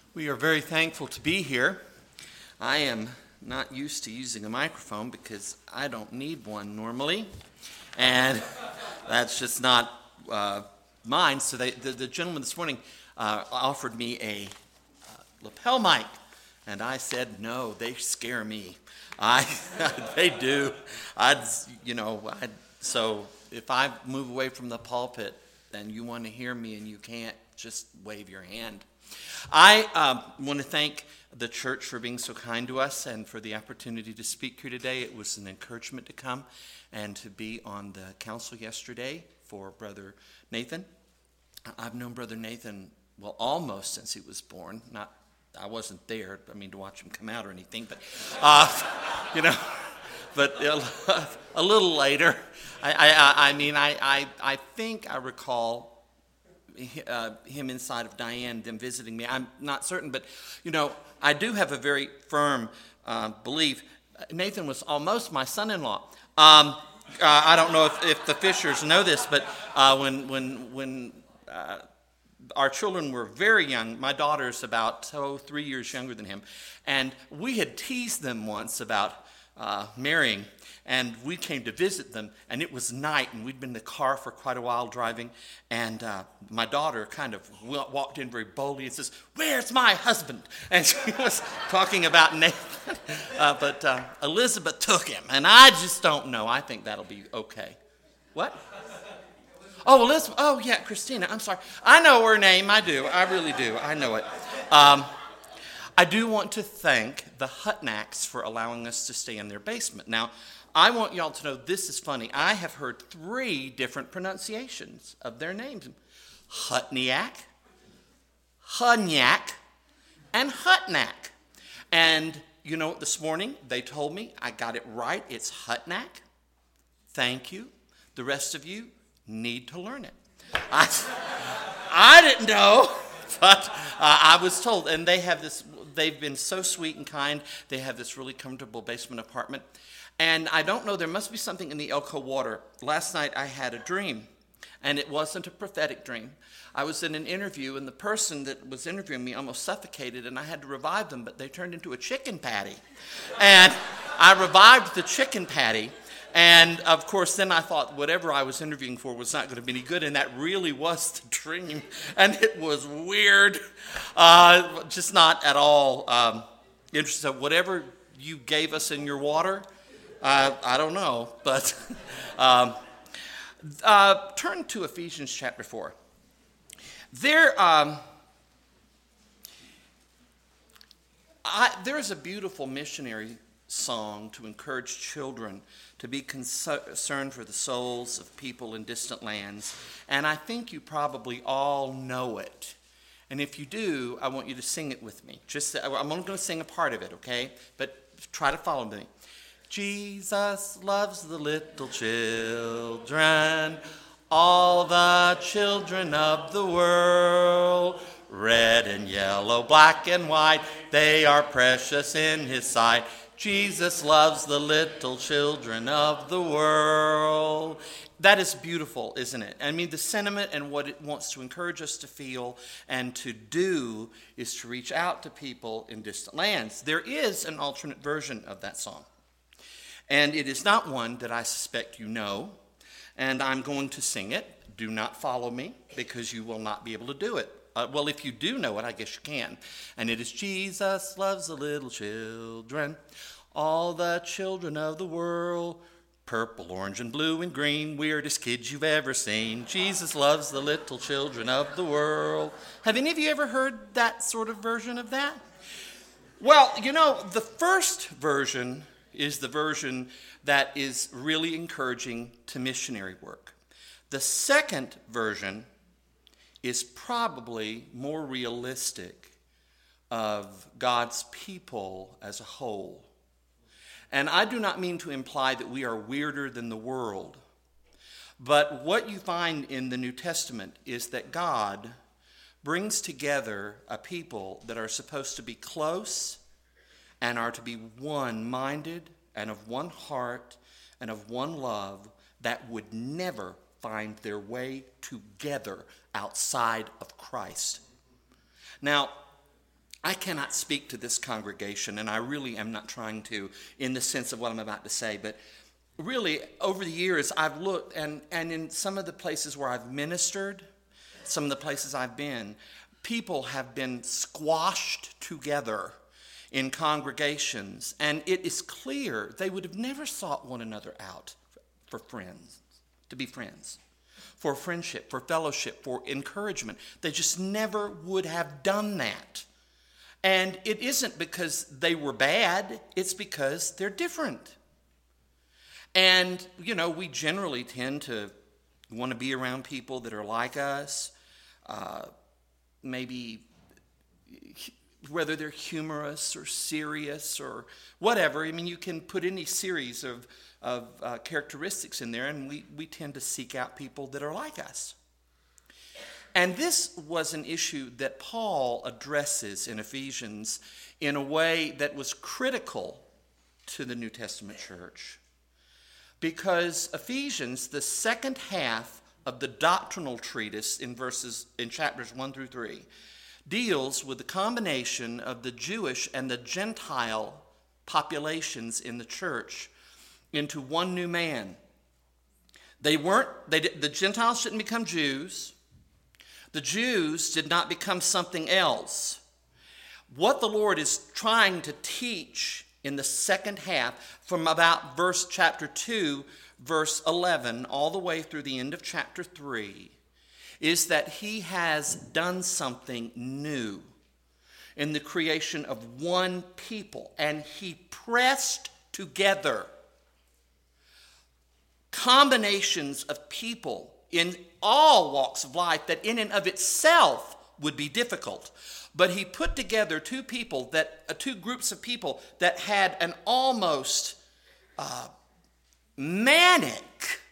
We are very thankful to be here. I am not used to using a microphone because I don't need one normally, and that's just not mine. So the gentleman this morning offered me a lapel mic, and I said, no, they scare me. They do. So if I move away from the pulpit and you want to hear me and you can't, just wave your hand. I want to thank the church for being so kind to us and for the opportunity to speak here today. It was an encouragement to come and to be on the council yesterday for Brother Nathan. I've known Brother Nathan, almost since he was born. I wasn't there, to watch him come out or anything, but, but a little later. I think I recall him inside of Diane, them visiting me. I'm not certain, but, I do have a very firm belief. Nathan was almost my son-in-law. I don't know if the Fishers know this, but when our children were very young, my daughter's about 3 years younger than him, and we had teased them once about marrying, and we came to visit them, and it was night, and we'd been in the car for quite a while driving, and my daughter kind of walked in very boldly and says, "Where's my husband?" And she was talking about Nathan, but Elizabeth took him, and I just don't know. I think that'll be okay. What? Oh, Elizabeth. Oh, yeah, Christina. I'm sorry. I know her name. I do. I really do. I know it. I do want to thank the Hutnacks for allowing us to stay in their basement. Now, I want y'all to know this is funny. I have heard 3 different pronunciations of their names. Hutniak, Hunyak, and Hutnack. And this morning they told me I got it right. It's Hutnack. Thank you. The rest of you need to learn it. I didn't know, but I was told. And they've been so sweet and kind. They have this really comfortable basement apartment. And I don't know, there must be something in the Elko water. Last night I had a dream, and it wasn't a prophetic dream. I was in an interview, and the person that was interviewing me almost suffocated, and I had to revive them, but they turned into a chicken patty. And I revived the chicken patty, and of course then I thought whatever I was interviewing for was not going to be any good, and that really was the dream. And it was weird, just not at all interested. So whatever you gave us in your water, I don't know, but turn to Ephesians chapter 4. There is a beautiful missionary song to encourage children to be concerned for the souls of people in distant lands, and I think you probably all know it. And if you do, I want you to sing it with me. I'm only going to sing a part of it, okay? But try to follow me. Jesus loves the little children, all the children of the world. Red and yellow, black and white, they are precious in his sight. Jesus loves the little children of the world. That is beautiful, isn't it? The sentiment and what it wants to encourage us to feel and to do is to reach out to people in distant lands. There is an alternate version of that song. And it is not one that I suspect you know, and I'm going to sing it. Do not follow me, because you will not be able to do it. If you do know it, I guess you can. And it is, Jesus loves the little children, all the children of the world, purple, orange, and blue, and green, weirdest kids you've ever seen. Jesus loves the little children of the world. Have any of you ever heard that sort of version of that? Well, the first version is the version that is really encouraging to missionary work. The second version is probably more realistic of God's people as a whole. And I do not mean to imply that we are weirder than the world, but what you find in the New Testament is that God brings together a people that are supposed to be close and are to be one-minded and of one heart and of one love that would never find their way together outside of Christ. Now, I cannot speak to this congregation, and I really am not trying to in the sense of what I'm about to say, but really over the years I've looked, and in some of the places where I've ministered, some of the places I've been, people have been squashed together in congregations, and it is clear they would have never sought one another out for friends, to be friends, for friendship, for fellowship, for encouragement. They just never would have done that. And it isn't because they were bad, it's because they're different. And, we generally tend to want to be around people that are like us, maybe whether they're humorous or serious or whatever. I mean, you can put any series of characteristics in there, and we tend to seek out people that are like us. And this was an issue that Paul addresses in Ephesians in a way that was critical to the New Testament church. Because Ephesians, the second half of the doctrinal treatise in chapters 1 through 3, deals with the combination of the Jewish and the Gentile populations in the church into one new man. The Gentiles didn't become Jews. The Jews did not become something else. What the Lord is trying to teach in the second half, from about chapter 2, verse 11, all the way through the end of chapter 3, is that he has done something new in the creation of one people, and he pressed together combinations of people in all walks of life that in and of itself would be difficult. But he put together two groups of people that had an almost manic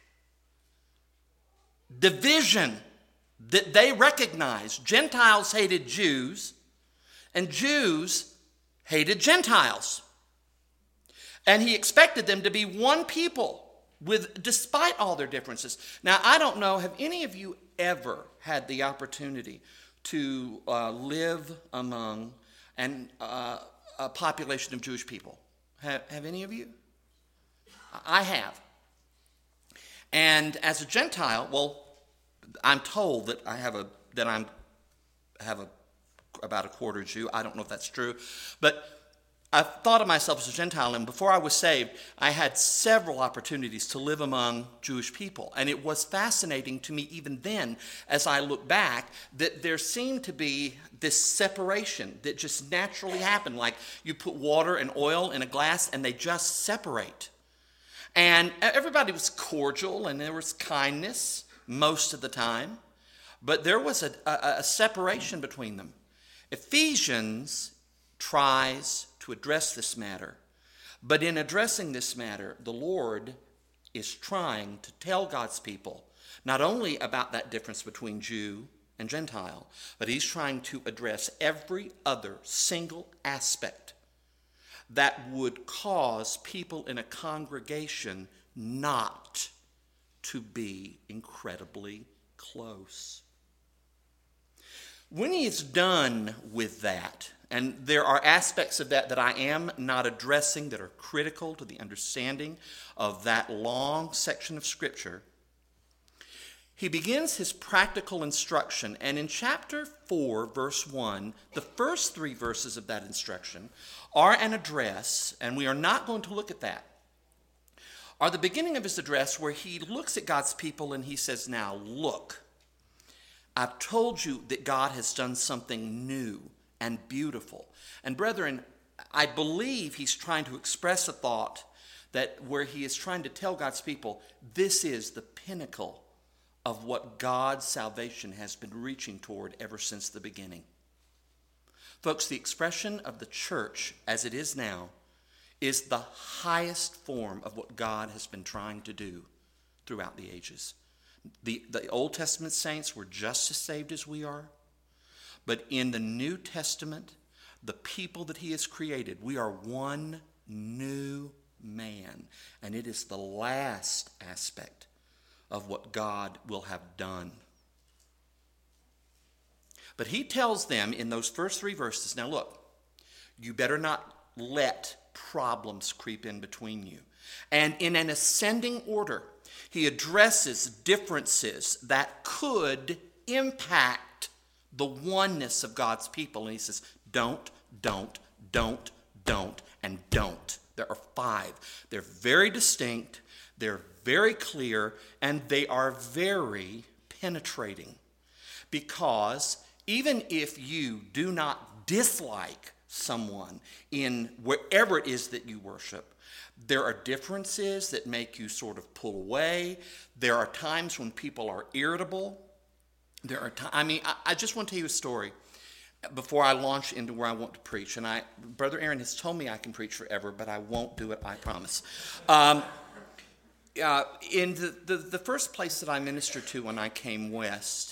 division that they recognized. Gentiles hated Jews, and Jews hated Gentiles. And he expected them to be one people despite all their differences. Now, I don't know, have any of you ever had the opportunity to live among a population of Jewish people? Have any of you? I have. And as a Gentile, well, I'm told that I'm about a quarter Jew. I don't know if that's true, but I thought of myself as a Gentile, and before I was saved, I had several opportunities to live among Jewish people. And it was fascinating to me even then, as I look back, that there seemed to be this separation that just naturally happened. Like you put water and oil in a glass, and they just separate. And everybody was cordial, and there was kindness most of the time. But there was a separation between them. Ephesians tries to address this matter. But in addressing this matter, the Lord is trying to tell God's people not only about that difference between Jew and Gentile, but he's trying to address every other single aspect that would cause people in a congregation not to be incredibly close. When he is done with that, and there are aspects of that I am not addressing that are critical to the understanding of that long section of Scripture, he begins his practical instruction. And in chapter 4, verse 1, the first 3 verses of that instruction are an address, and we are not going to look at that, are the beginning of his address where he looks at God's people and he says, now look, I've told you that God has done something new and beautiful. And brethren, I believe he's trying to express a thought that where he is trying to tell God's people, this is the pinnacle of what God's salvation has been reaching toward ever since the beginning. Folks, the expression of the church as it is now is the highest form of what God has been trying to do throughout the ages. The Old Testament saints were just as saved as we are. But in the New Testament, the people that he has created, we are one new man. And it is the last aspect of what God will have done. But he tells them in those first 3 verses, now look, You better not let problems creep in between you. And in an ascending order, he addresses differences that could impact the oneness of God's people. And he says, don't, and don't. There are 5. They're very distinct, they're very clear, and they are very penetrating. Because even if you do not dislike someone in wherever it is that you worship, there are differences that make you sort of pull away. There are times when people are irritable. I just want to tell you a story before I launch into where I want to preach. And Brother Aaron has told me I can preach forever, but I won't do it, I promise. In the first place that I ministered to when I came west,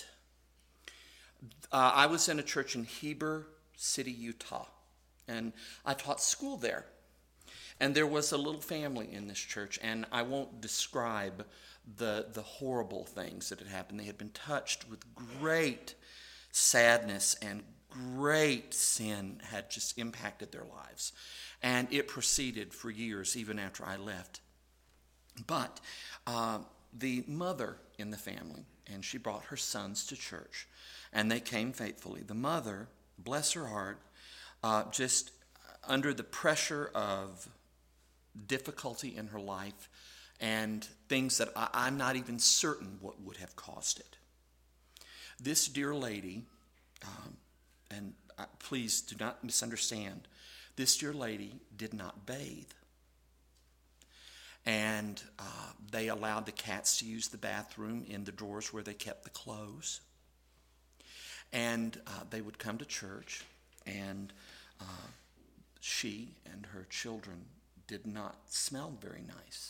I was in a church in Heber City, Utah, and I taught school there. And there was a little family in this church, and I won't describe the horrible things that had happened. They had been touched with great sadness, and great sin had just impacted their lives. And it proceeded for years, even after I left. But the mother in the family, and she brought her sons to church, and they came faithfully. The mother, bless her heart, just under the pressure of difficulty in her life and things that I'm not even certain what would have caused it. This dear lady, and please do not misunderstand, this dear lady did not bathe. And they allowed the cats to use the bathroom in the drawers where they kept the clothes. And they would come to church, and she and her children did not smell very nice.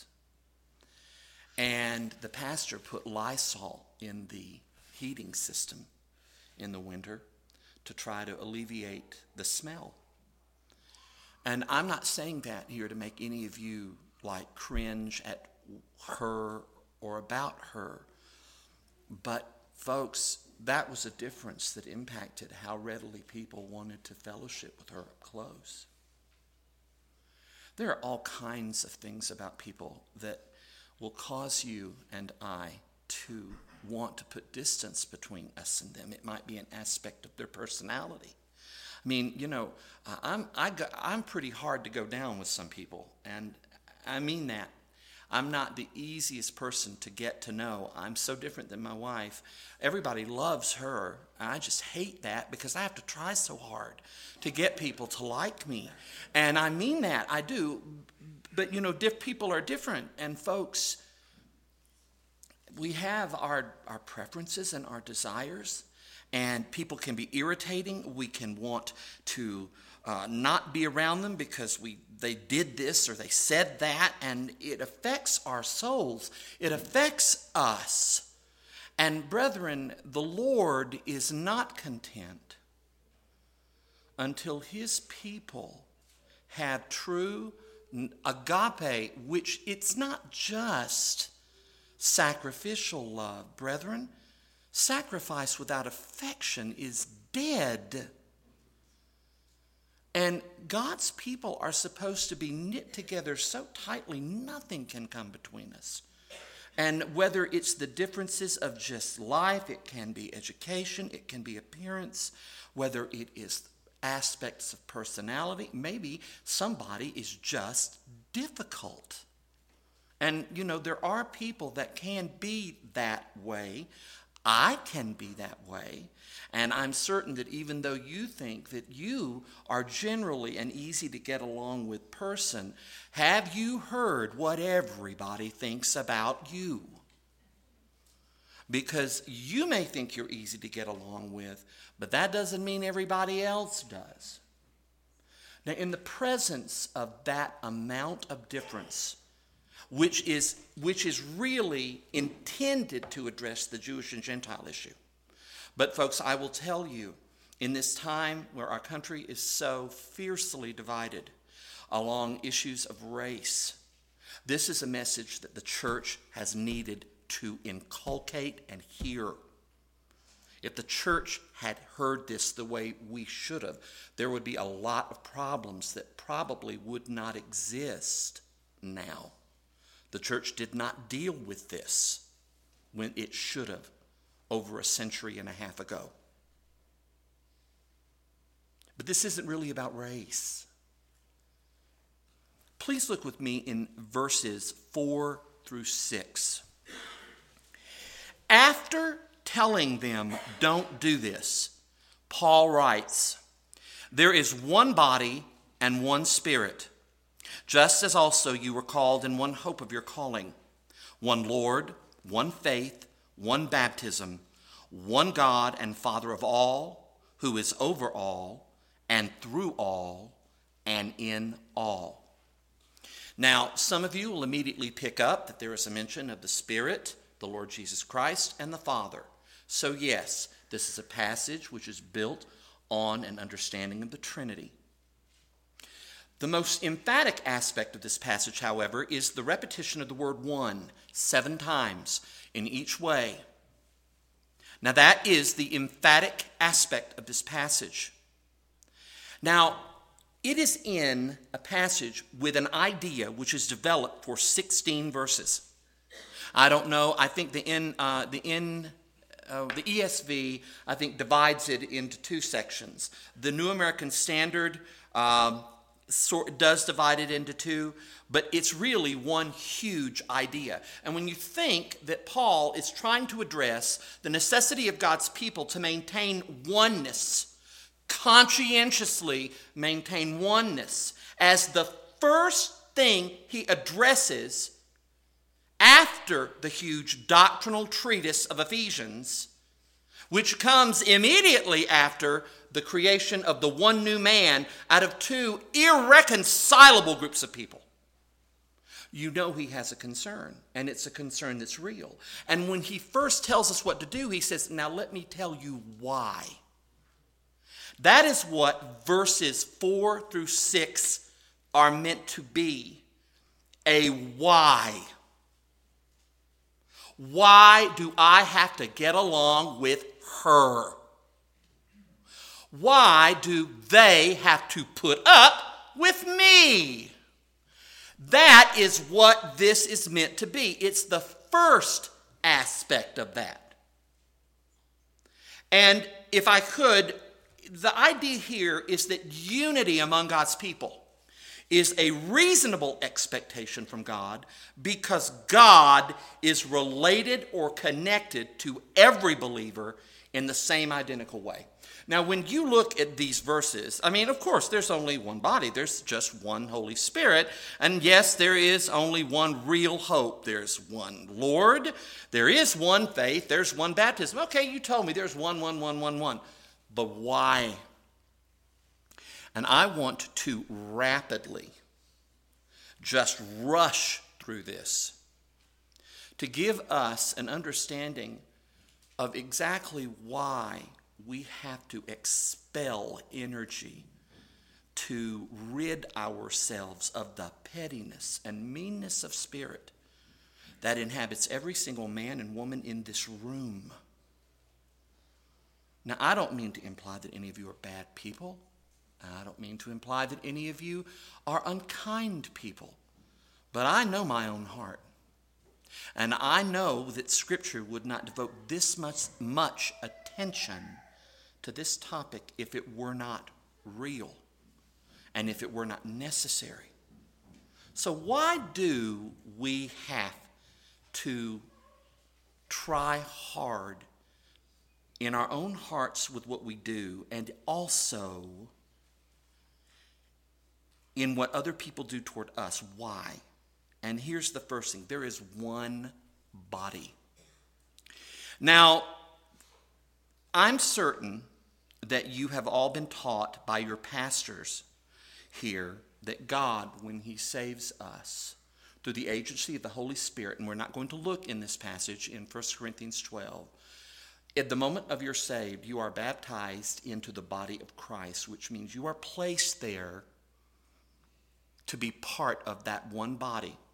And the pastor put Lysol in the heating system in the winter to try to alleviate the smell. And I'm not saying that here to make any of you like cringe at her or about her. But folks, that was a difference that impacted how readily people wanted to fellowship with her up close. There are all kinds of things about people that will cause you and I to want to put distance between us and them. It might be an aspect of their personality. I mean, you know, I'm pretty hard to go down with some people, and I mean that. I'm not the easiest person to get to know. I'm so different than my wife. Everybody loves her. I just hate that because I have to try so hard to get people to like me. And I mean that, I do. But, you know, people are different. And folks, we have our preferences and our desires. And people can be irritating. We can want to not be around them because they did this or they said that, and it affects our souls. It affects us. And brethren, the Lord is not content until his people have true agape, which it's not just sacrificial love, brethren. Sacrifice without affection is dead. And God's people are supposed to be knit together so tightly, nothing can come between us. And whether it's the differences of just life, it can be education, it can be appearance, whether it is aspects of personality, maybe somebody is just difficult. And, you know, there are people that can be that way. I can be that way. And I'm certain that even though you think that you are generally an easy to get along with person, have you heard what everybody thinks about you? Because you may think you're easy to get along with, but that doesn't mean everybody else does. Now, in the presence of that amount of difference, which is really intended to address the Jewish and Gentile issue. But folks, I will tell you, in this time where our country is so fiercely divided along issues of race, this is a message that the church has needed to inculcate and hear. if the church had heard this the way we should have, there would be a lot of problems that probably would not exist now. The church did not deal with this when it should have over a century and a half ago. But this isn't really about race. Please look with me in verses 4 through 6. After telling them, don't do this, Paul writes, there is one body and one Spirit, just as also you were called in one hope of your calling, one Lord, one faith, one baptism, one God and Father of all, who is over all, and through all, and in all. Now, some of you will immediately pick up that there is a mention of the Spirit, the Lord Jesus Christ, and the Father. So yes, this is a passage which is built on an understanding of the Trinity. The most emphatic aspect of this passage, however, is the repetition of the word one 7 times in each way. Now that is the emphatic aspect of this passage. Now, it is in a passage with an idea which is developed for 16 verses. I don't know, I think the ESV, I think, divides it into 2 sections. The New American Standard does divide it into 2, but it's really one huge idea. And when you think that Paul is trying to address the necessity of God's people to maintain oneness, conscientiously maintain oneness, as the first thing he addresses after the huge doctrinal treatise of Ephesians, which comes immediately after the creation of the one new man out of 2 irreconcilable groups of people, you know he has a concern, and it's a concern that's real. And when he first tells us what to do, he says, now let me tell you why. That is what verses 4 through 6 are meant to be, a why. Why do I have to get along with her? Why do they have to put up with me? That is what this is meant to be. It's the first aspect of that. And if I could, the idea here is that unity among God's people is a reasonable expectation from God because God is related or connected to every believer in the same identical way. Now, when you look at these verses, I mean, of course, there's only one body. There's just one Holy Spirit. And yes, there is only one real hope. There's one Lord. There is one faith. There's one baptism. Okay, you told me there's one. But why? And I want to rapidly just rush through this to give us an understanding of exactly why we have to expel energy to rid ourselves of the pettiness and meanness of spirit that inhabits every single man and woman in this room. Now, I don't mean to imply that any of you are bad people. I don't mean to imply that any of you are unkind people. But I know my own heart. And I know that Scripture would not devote this much attention to this topic if it were not real and if it were not necessary. So why do we have to try hard in our own hearts with what we do and also in what other people do toward us? Why? And here's the first thing. There is one body. Now, I'm certain that you have all been taught by your pastors here that God, when he saves us through the agency of the Holy Spirit, and we're not going to look in this passage in 1 Corinthians 12, at the moment of your saved, you are baptized into the body of Christ, which means you are placed there to be part of that one body.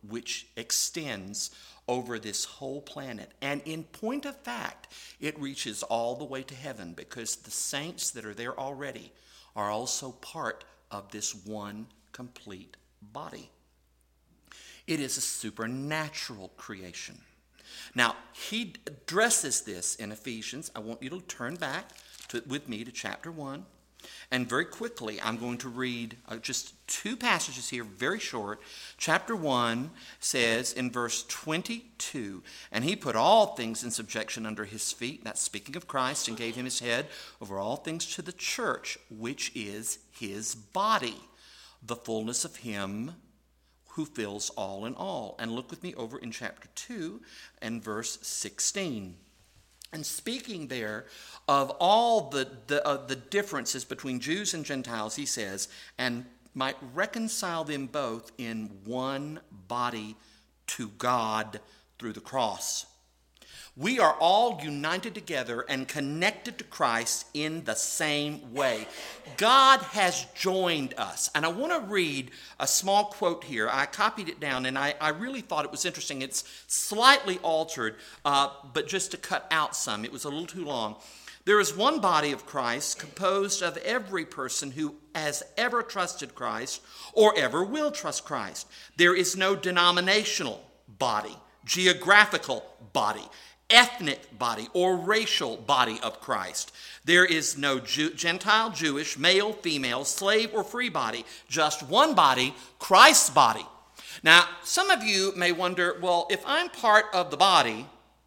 which extends over this whole planet. And in point of fact, it reaches all the way to heaven, because the saints that are there already are also part of this one complete body. It is a supernatural creation. Now, he addresses this in Ephesians. I want you to turn back with me to chapter 1. And very quickly, I'm going to read just two passages here, very short. Chapter 1 says in verse 22, "And he put all things in subjection under his feet," that's speaking of Christ, "and gave him his head over all things to the church, which is his body, the fullness of him who fills all in all." And look with me over in chapter 2 and verse 16. And speaking there of all the differences between Jews and Gentiles, he says, "And might reconcile them both in one body to God through the cross." We are all united together and connected to Christ in the same way. God has joined us. And I want to read a small quote here. I copied it down, and I really thought it was interesting. It's slightly altered, but just to cut out some. It was a little too long. "There is one body of Christ, composed of every person who has ever trusted Christ or ever will trust Christ. There is no denominational body, geographical body, ethnic body, or racial body of Christ. There is no Gentile, Jewish, male, female, slave, or free body. Just one body, Christ's body." Now, some of you may wonder, well, if I'm part of the body,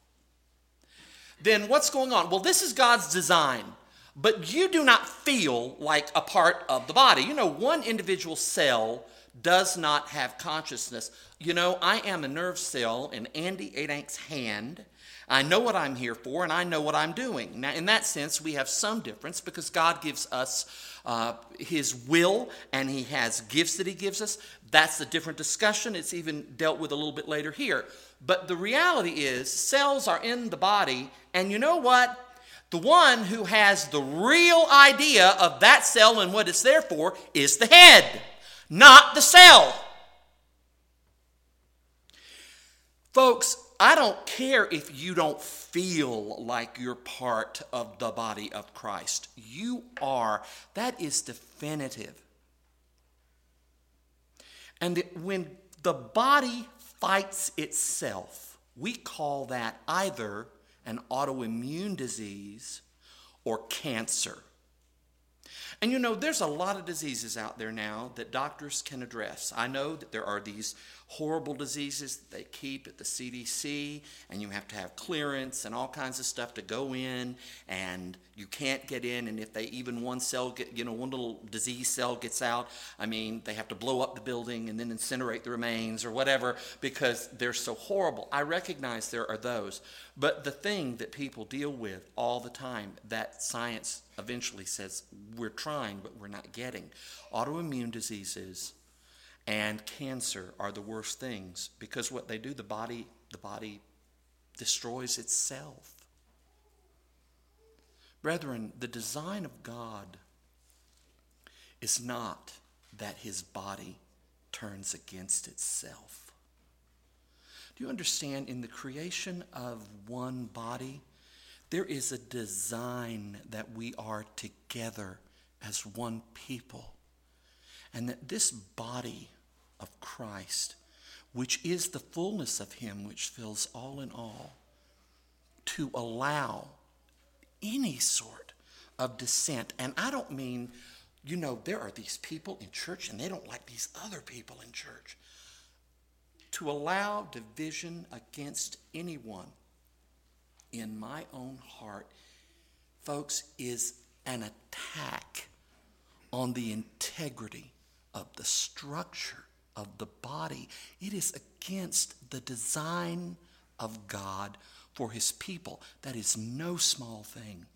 then what's going on? Well, this is God's design, but you do not feel like a part of the body. You know, one individual cell does not have consciousness. You know, I am a nerve cell in Andy Adank's hand. I know what I'm here for, and I know what I'm doing. Now, in that sense, we have some difference, because God gives us his will, and he has gifts that he gives us. That's a different discussion. It's even dealt with a little bit later here. But the reality is, cells are in the body, and you know what? The one who has the real idea of that cell and what it's there for is the head, not the cell. Folks, I don't care if you don't feel like you're part of the body of Christ. You are. That is definitive. And when the body fights itself, we call that either an autoimmune disease or cancer. And you know, there's a lot of diseases out there now that doctors can address. I know that there are these horrible diseases that they keep at the CDC, and you have to have clearance and all kinds of stuff to go in, and you can't get in. And if they even one little disease cell gets out, I mean, they have to blow up the building and then incinerate the remains or whatever, because they're so horrible. I recognize there are those. But the thing that people deal with all the time, that science eventually says we're trying but we're not getting, autoimmune diseases and cancer are the worst things, because what they do, the body destroys itself. Brethren, the design of God is not that his body turns against itself. Do you understand? In the creation of one body, there is a design that we are together as one people. And that this body of Christ, which is the fullness of him which fills all in all, to allow any sort of dissent. And I don't mean, you know, there are these people in church and they don't like these other people in church. To allow division against anyone in my own heart, folks, is an attack on the integrity of the structure of the body. It is against the design of God for his people. That is no small thing,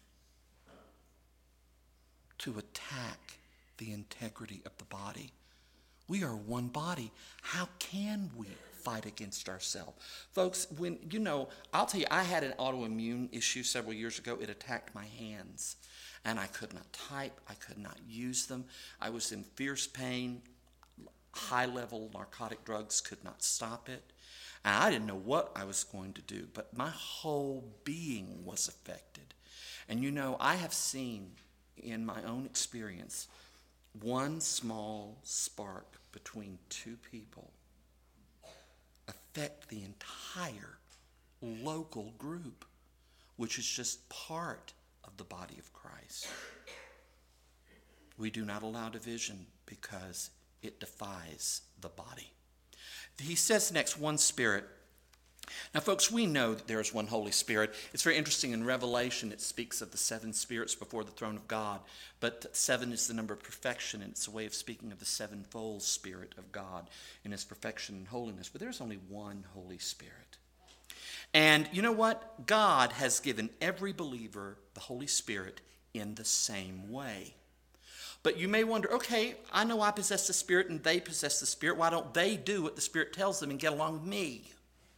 to attack the integrity of the body. We are one body. How can we fight against ourselves? Folks, I'll tell you, I had an autoimmune issue several years ago. It attacked my hands, and I could not type. I could not use them. I was in fierce pain. high-level narcotic drugs could not stop it. And I didn't know what I was going to do, but my whole being was affected. And you know, I have seen in my own experience one small spark between two people affect the entire local group, which is just part of the body of Christ. We do not allow division because it defies the body. He says next, one Spirit. Now, folks, we know that there is one Holy Spirit. It's very interesting. In Revelation, it speaks of the 7 spirits before the throne of God. But 7 is the number of perfection, and it's a way of speaking of the sevenfold Spirit of God in his perfection and holiness. But there's only one Holy Spirit. And you know what? God has given every believer the Holy Spirit in the same way. But you may wonder, okay, I know I possess the Spirit and they possess the Spirit. Why don't they do what the Spirit tells them and get along with me?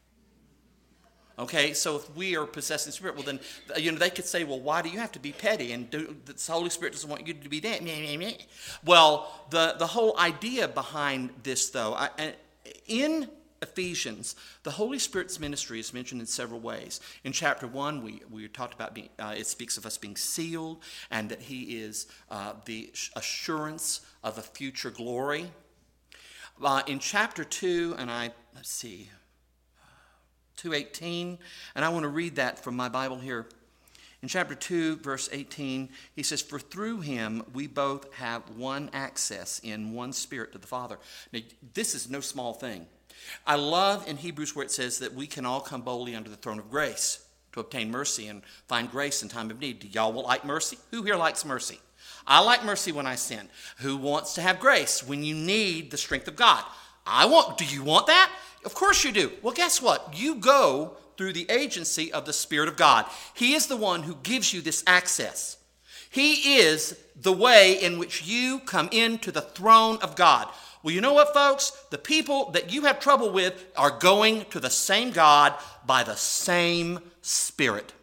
Okay, so if we are possessing the Spirit, well then, they could say, well, why do you have to be petty and the Holy Spirit doesn't want you to be that? Well, the whole idea behind this, though, in Ephesians, the Holy Spirit's ministry is mentioned in several ways. In chapter 1, we talked about it speaks of us being sealed and that he is the assurance of a future glory. In chapter 2, and 2:18, and I want to read that from my Bible here. In chapter 2, verse 18, he says, "For through him we both have one access in one Spirit to the Father." Now, this is no small thing. I love in Hebrews where it says that we can all come boldly under the throne of grace to obtain mercy and find grace in time of need. Do y'all like mercy? Who here likes mercy? I like mercy when I sin. Who wants to have grace when you need the strength of God? Do you want that? Of course you do. Well, guess what? You go through the agency of the Spirit of God. He is the one who gives you this access. He is the way in which you come into the throne of God. Well, you know what, folks? The people that you have trouble with are going to the same God by the same Spirit.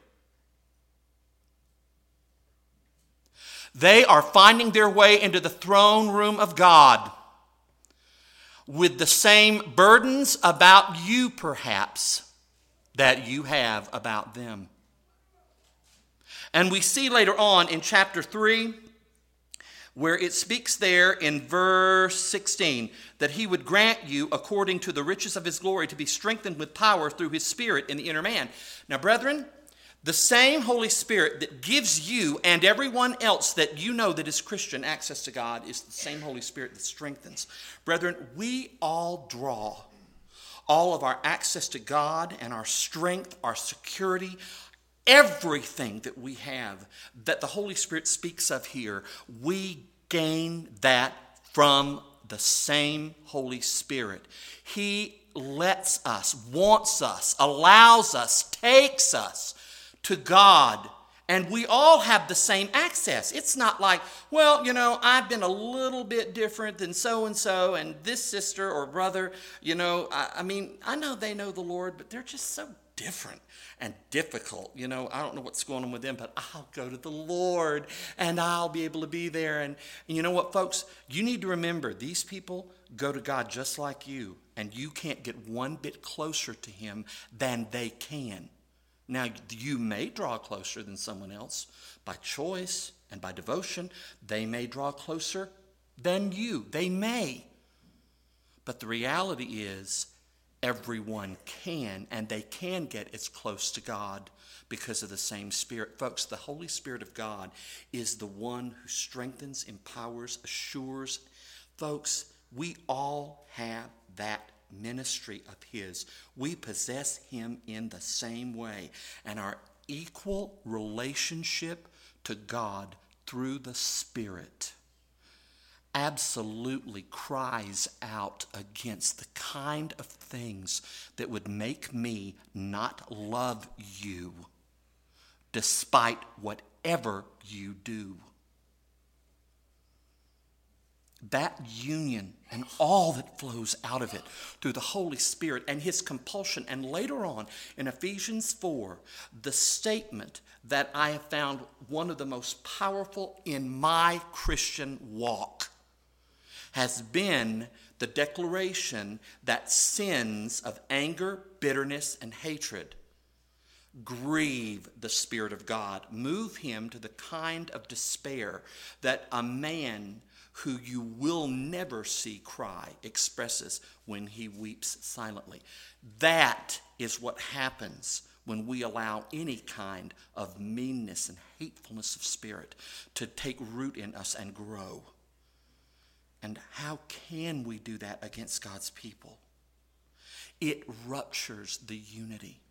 They are finding their way into the throne room of God with the same burdens about you, perhaps, that you have about them. And we see later on in chapter 3, where it speaks there in verse 16, that he would grant you, according to the riches of his glory, to be strengthened with power through his Spirit in the inner man. Now, brethren, the same Holy Spirit that gives you and everyone else that you know that is Christian access to God is the same Holy Spirit that strengthens. Brethren, we all draw all of our access to God and our strength, our security, everything that we have that the Holy Spirit speaks of here, we gain that from the same Holy Spirit. He lets us, wants us, allows us, takes us to God, and we all have the same access. It's not like, well, I've been a little bit different than so-and-so, and this sister or brother, I know they know the Lord, but they're just so different and difficult. I don't know what's going on with them, but I'll go to the Lord, and I'll be able to be there. And you know what, folks? You need to remember, these people go to God just like you, and you can't get one bit closer to him than they can. Now, you may draw closer than someone else by choice and by devotion. They may draw closer than you. They may. But the reality is, everyone can, and they can get as close to God because of the same Spirit. Folks, the Holy Spirit of God is the one who strengthens, empowers, assures. Folks, we all have that ministry of his. We possess him in the same way, and our equal relationship to God through the Spirit absolutely cries out against the kind of things that would make me not love you despite whatever you do. That union and all that flows out of it through the Holy Spirit and his compulsion. And later on in Ephesians 4, the statement that I have found one of the most powerful in my Christian walk. has been the declaration that sins of anger, bitterness, and hatred grieve the Spirit of God, move him to the kind of despair that a man who you will never see cry expresses when he weeps silently. That is what happens when we allow any kind of meanness and hatefulness of spirit to take root in us and grow. And how can we do that against God's people? It ruptures the unity.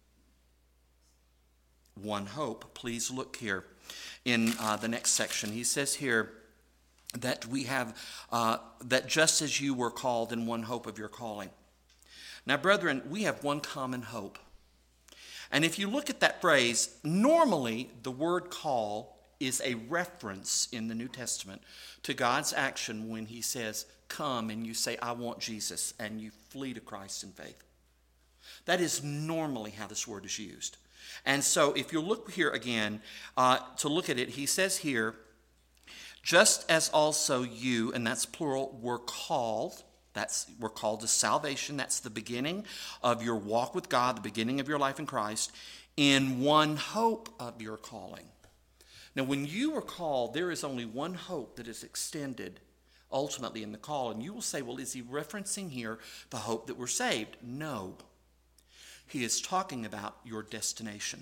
One hope. Please look here in the next section. He says here that we have, that just as you were called in one hope of your calling. Now, brethren, we have one common hope. And if you look at that phrase, normally the word call is a reference in the New Testament to God's action when he says, come, and you say, I want Jesus, and you flee to Christ in faith. That is normally how this word is used. And so if you look here again, to look at it, he says here, just as also you, and that's plural, were called. We're called to salvation. That's the beginning of your walk with God, the beginning of your life in Christ, in one hope of your calling. Now, when you are called, there is only one hope that is extended ultimately in the call. And you will say, well, is he referencing here the hope that we're saved? No. He is talking about your destination.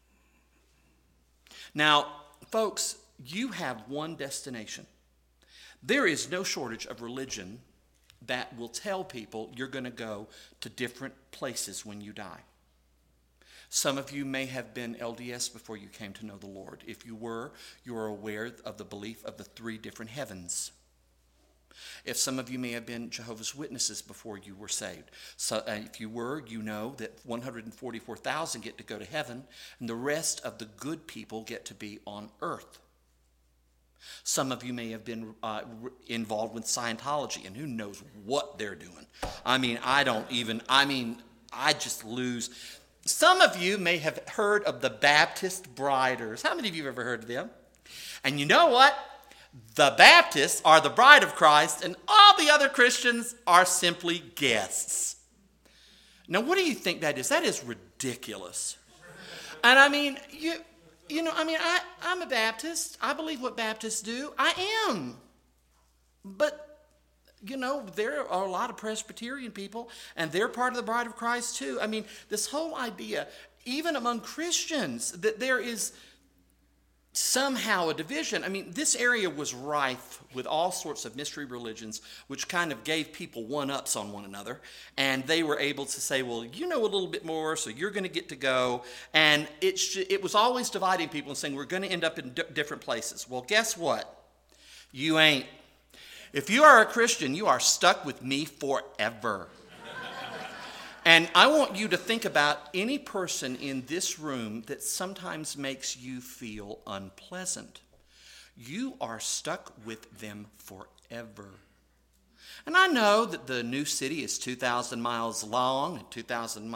Now, folks, you have one destination. There is no shortage of religion that will tell people you're going to go to different places when you die. Some of you may have been LDS before you came to know the Lord. If you were, you are aware of the belief of the 3 different heavens. If some of you may have been Jehovah's Witnesses before you were saved. So if you were, you know that 144,000 get to go to heaven, and the rest of the good people get to be on earth. Some of you may have been involved with Scientology, and who knows what they're doing. I just lose. Some of you may have heard of the Baptist Briders. How many of you have ever heard of them? And you know what? The Baptists are the bride of Christ, and all the other Christians are simply guests. Now, what do you think that is? That is ridiculous. And I'm a Baptist. I believe what Baptists do. I am. But, there are a lot of Presbyterian people, and they're part of the bride of Christ too. This whole idea, even among Christians, that there is somehow a division. This area was rife with all sorts of mystery religions, which kind of gave people one-ups on one another. And they were able to say, well, you know a little bit more, so you're going to get to go. And it was always dividing people and saying, we're going to end up in different places. Well, guess what? You ain't. If you are a Christian, you are stuck with me forever. And I want you to think about any person in this room that sometimes makes you feel unpleasant. You are stuck with them forever. And I know that the new city is 2,000 miles long and 2,000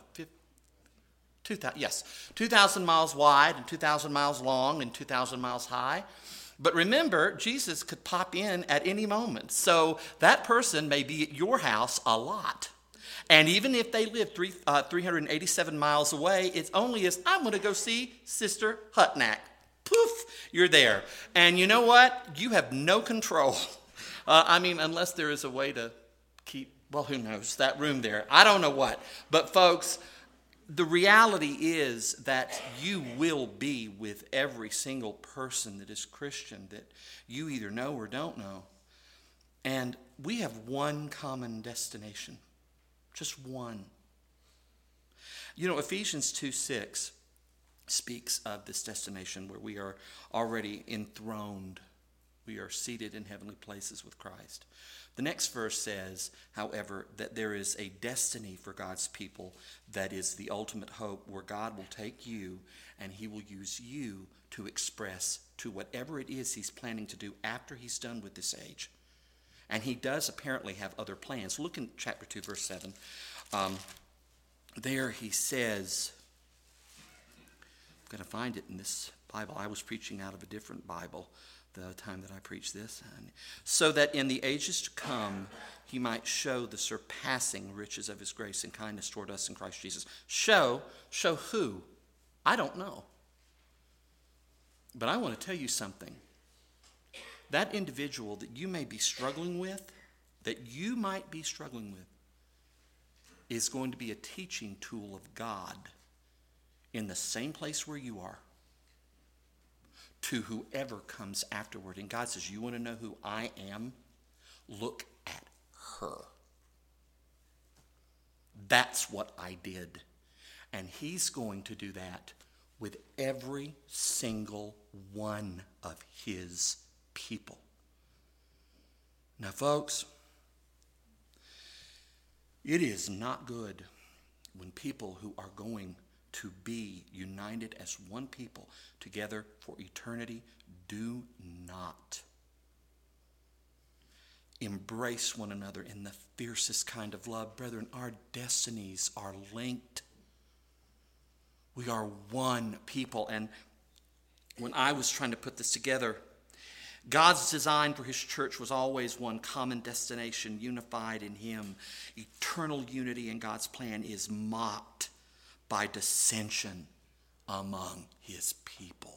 miles wide and 2,000 miles long and 2,000 miles high. But remember, Jesus could pop in at any moment. So that person may be at your house a lot. And even if they live 387 miles away, it's only as I'm going to go see Sister Hutnack. Poof, you're there. And you know what? You have no control. Unless there is a way to keep, who knows, that room there. I don't know what. But folks, the reality is that you will be with every single person that is Christian that you either know or don't know. And we have one common destination. Just one. Ephesians 2:6 speaks of this destination where we are already enthroned. We are seated in heavenly places with Christ. The next verse says, however, that there is a destiny for God's people that is the ultimate hope, where God will take you and he will use you to express to whatever it is he's planning to do after he's done with this age. And he does apparently have other plans. Look in chapter 2, verse 7. There he says, I'm going to find it in this Bible. I was preaching out of a different Bible the time that I preach this, so that in the ages to come he might show the surpassing riches of his grace and kindness toward us in Christ Jesus. Show who? I don't know. But I want to tell you something. That individual that you may be struggling with, is going to be a teaching tool of God in the same place where you are to whoever comes afterward. And God says, you want to know who I am? Look at her. That's what I did. And he's going to do that with every single one of his people. Now, folks, it is not good when people who are going to be united as one people together for eternity do not embrace one another in the fiercest kind of love. Brethren, our destinies are linked. We are one people. And when I was trying to put this together, God's design for his church was always one common destination, unified in him. Eternal unity in God's plan is mocked by dissension among his people.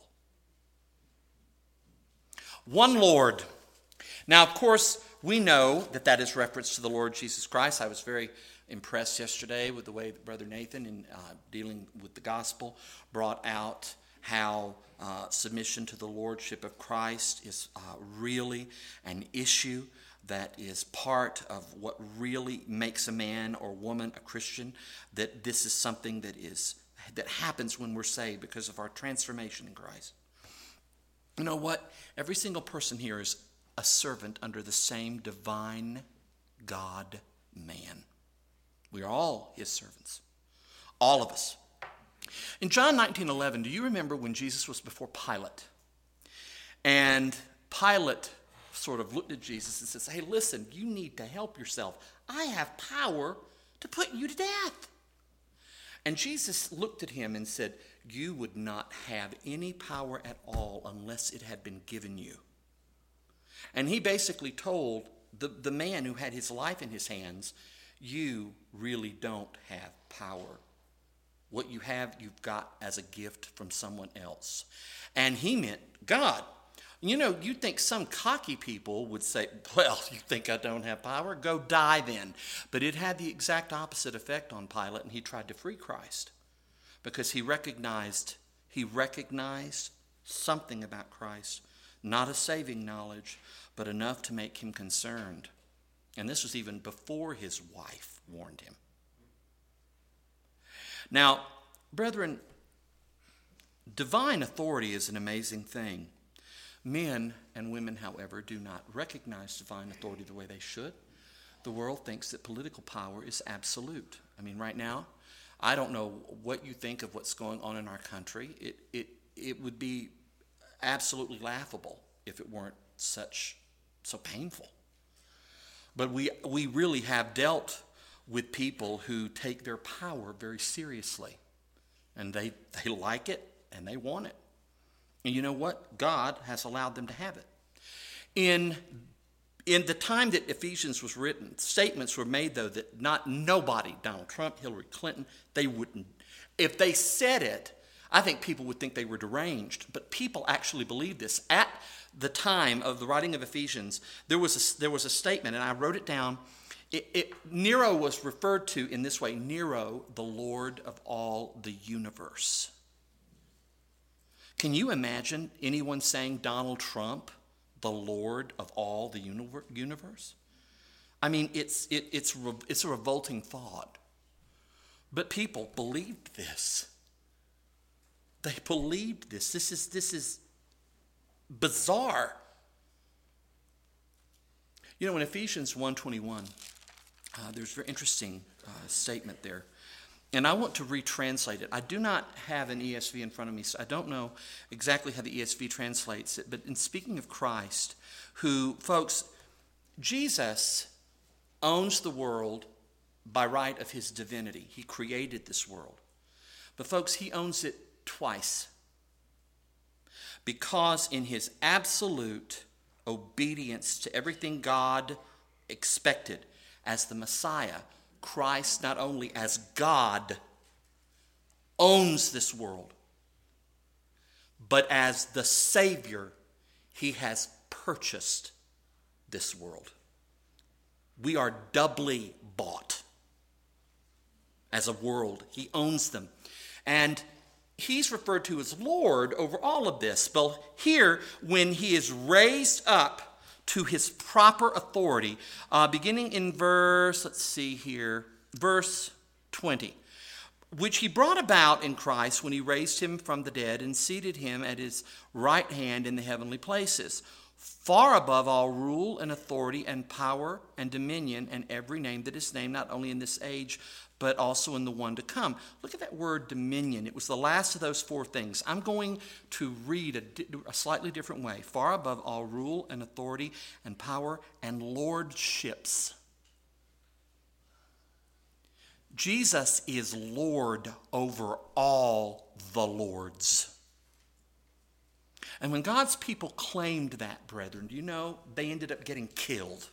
One Lord. Now, of course, we know that is reference to the Lord Jesus Christ. I was very impressed yesterday with the way that Brother Nathan, in dealing with the gospel, brought out how submission to the lordship of Christ is really an issue that is part of what really makes a man or woman a Christian, that this is something that happens when we're saved because of our transformation in Christ. You know what? Every single person here is a servant under the same divine God-man. We are all his servants. All of us. In John 19:11, do you remember when Jesus was before Pilate? And Pilate sort of looked at Jesus and says, hey, listen, you need to help yourself. I have power to put you to death. And Jesus looked at him and said, you would not have any power at all unless it had been given you. And he basically told the man who had his life in his hands, you really don't have power. What you have, you've got as a gift from someone else. And he meant God. You know, you'd think some cocky people would say, well, you think I don't have power? Go die then. But it had the exact opposite effect on Pilate, and he tried to free Christ because he recognized something about Christ, not a saving knowledge, but enough to make him concerned. And this was even before his wife warned him. Now, brethren, divine authority is an amazing thing. Men and women, however, do not recognize divine authority the way they should. The world thinks that political power is absolute. I mean, right now, I don't know what you think of what's going on in our country. It would be absolutely laughable if it weren't so painful. But we really have dealt with people who take their power very seriously. And they like it and they want it. And you know what? God has allowed them to have it. In the time that Ephesians was written, statements were made, though, that nobody, Donald Trump, Hillary Clinton, they wouldn't. If they said it, I think people would think they were deranged. But people actually believed this. At the time of the writing of Ephesians, there was a statement, and I wrote it down. Nero was referred to in this way: Nero, the Lord of all the universe. Can you imagine anyone saying Donald Trump, the Lord of all the universe? I mean, it's a revolting thought. But people believed this. They believed this. This is bizarre. You know, in Ephesians 1:21, there's a very interesting statement there. And I want to retranslate it. I do not have an ESV in front of me, so I don't know exactly how the ESV translates it. But in speaking of Christ, who, folks, Jesus owns the world by right of his divinity. He created this world. But folks, he owns it twice. because in his absolute obedience to everything God expected as the Messiah, Christ, not only as God, owns this world, but as the Savior, he has purchased this world. We are doubly bought as a world. He owns them. And he's referred to as Lord over all of this. But here, when he is raised up to his proper authority, beginning in verse 20, which he brought about in Christ when he raised him from the dead and seated him at his right hand in the heavenly places, far above all rule and authority and power and dominion and every name that is named, not only in this age, but also in the one to come. Look at that word dominion. It was the last of those four things. I'm going to read a slightly different way. Far above all rule and authority and power and lordships. Jesus is Lord over all the lords. And when God's people claimed that, brethren, do you know, they ended up getting killed.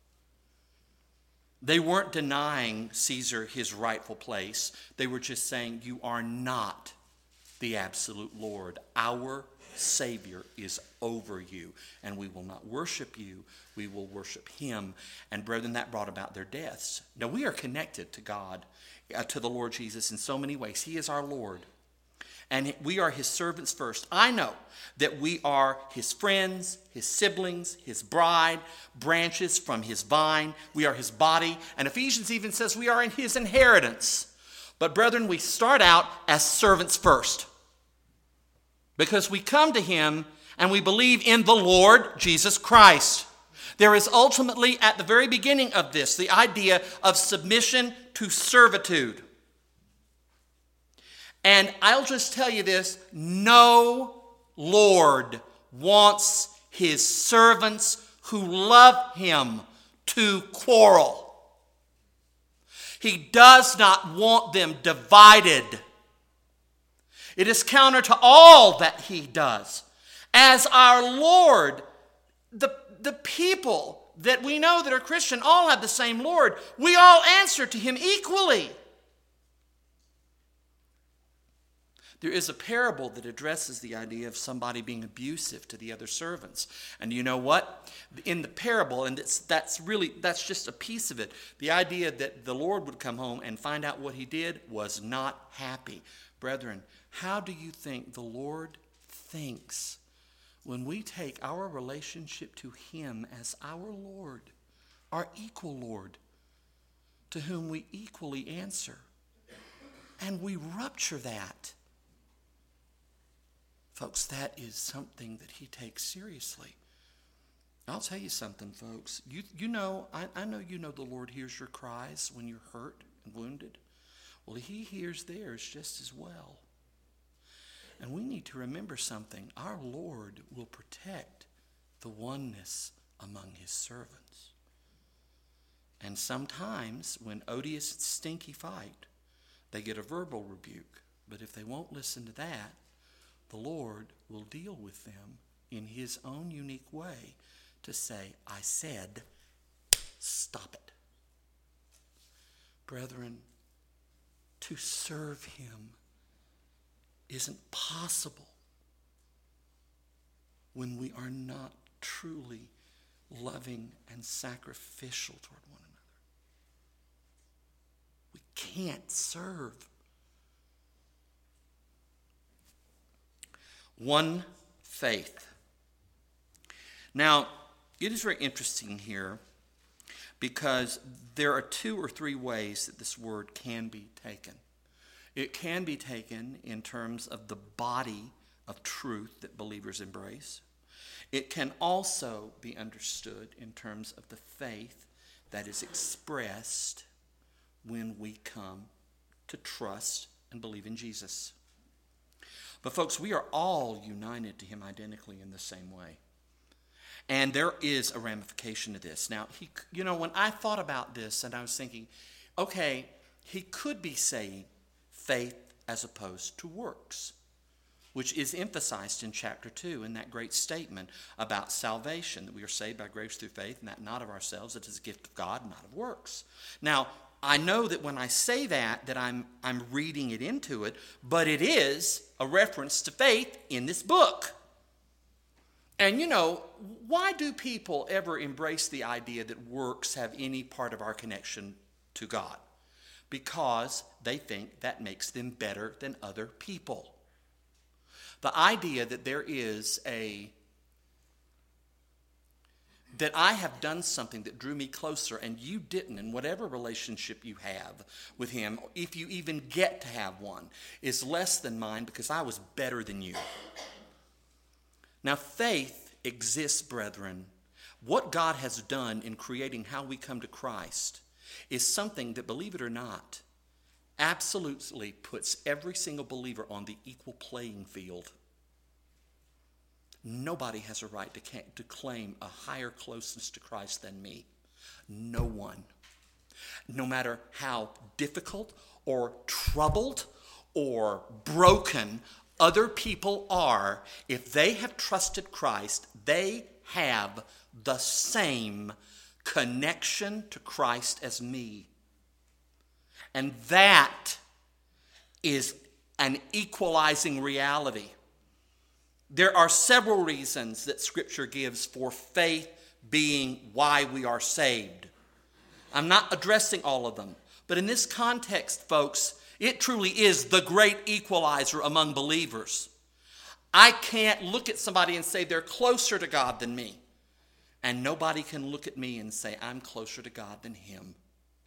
They weren't denying Caesar his rightful place. They were just saying, you are not the absolute Lord. Our Savior is over you, and we will not worship you. We will worship him. And brethren, that brought about their deaths. Now, we are connected to God, to the Lord Jesus in so many ways. He is our Lord. And we are his servants first. I know that we are his friends, his siblings, his bride, branches from his vine. We are his body. And Ephesians even says we are in his inheritance. But brethren, we start out as servants first. Because we come to him and we believe in the Lord Jesus Christ. There is ultimately, at the very beginning of this, the idea of submission to servitude. And I'll just tell you this, no Lord wants his servants who love him to quarrel. He does not want them divided. It is counter to all that he does. As our Lord, the people that we know that are Christian all have the same Lord. We all answer to him equally. There is a parable that addresses the idea of somebody being abusive to the other servants. And you know what? In the parable, and that's just a piece of it, the idea that the Lord would come home and find out what he did was not happy. Brethren, how do you think the Lord thinks when we take our relationship to him as our Lord, our equal Lord, to whom we equally answer, and we rupture that? Folks, that is something that he takes seriously. I'll tell you something, folks. You know, I know you know the Lord hears your cries when you're hurt and wounded. Well, he hears theirs just as well. And we need to remember something. Our Lord will protect the oneness among his servants. And sometimes when odious and stinky fight, they get a verbal rebuke. But if they won't listen to that, the Lord will deal with them in his own unique way to say, I said, stop it. Brethren, to serve him isn't possible when we are not truly loving and sacrificial toward one another. We can't serve. One faith. Now, it is very interesting here because there are 2 or 3 ways that this word can be taken. It can be taken in terms of the body of truth that believers embrace. It can also be understood in terms of the faith that is expressed when we come to trust and believe in Jesus. But folks, we are all united to him identically in the same way. And there is a ramification to this. Now, when I thought about this and I was thinking, okay, he could be saying faith as opposed to works. which is emphasized in chapter 2 in that great statement about salvation, that we are saved by grace through faith, and that not of ourselves, it is a gift of God, not of works. Now, I know that when I say that I'm reading it into it, but it is a reference to faith in this book. And why do people ever embrace the idea that works have any part of our connection to God? Because they think that makes them better than other people. The idea that there is that I have done something that drew me closer and you didn't, in whatever relationship you have with him, if you even get to have one, is less than mine because I was better than you. Now, faith exists, brethren. What God has done in creating how we come to Christ is something that, believe it or not, absolutely puts every single believer on the equal playing field. Nobody has a right to claim a higher closeness to Christ than me. No one. No matter how difficult or troubled or broken other people are, if they have trusted Christ, they have the same connection to Christ as me. And that is an equalizing reality. There are several reasons that Scripture gives for faith being why we are saved. I'm not addressing all of them, but in this context, folks, it truly is the great equalizer among believers. I can't look at somebody and say they're closer to God than me, and nobody can look at me and say I'm closer to God than him.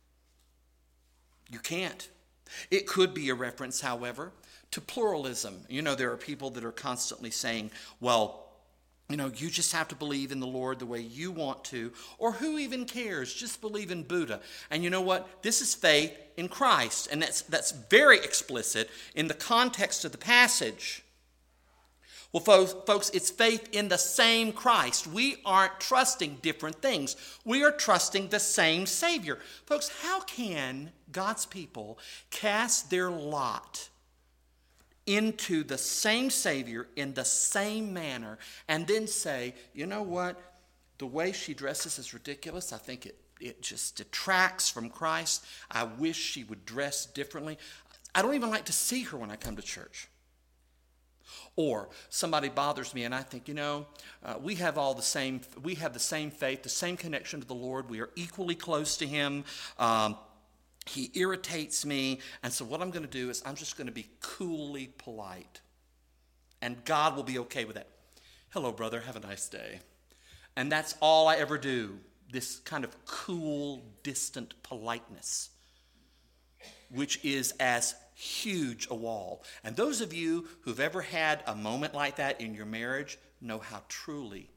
You can't. It could be a reference, however, to pluralism. There are people that are constantly saying, well, you just have to believe in the Lord the way you want to, or who even cares? Just believe in Buddha. And you know what? This is faith in Christ, and that's very explicit in the context of the passage. Well, folks, it's faith in the same Christ. We aren't trusting different things. We are trusting the same Savior. Folks, how can God's people cast their lot into the same Savior in the same manner and then say, you know what, the way she dresses is ridiculous. I think it just detracts from Christ. I wish she would dress differently. I don't even like to see her when I come to church. Or somebody bothers me and I think, we have the same faith, the same connection to the Lord. We are equally close to him. He irritates me, and so what I'm going to do is I'm just going to be coolly polite. And God will be okay with that. Hello, brother, have a nice day. And that's all I ever do, this kind of cool, distant politeness, which is as huge a wall. And those of you who've ever had a moment like that in your marriage know how truly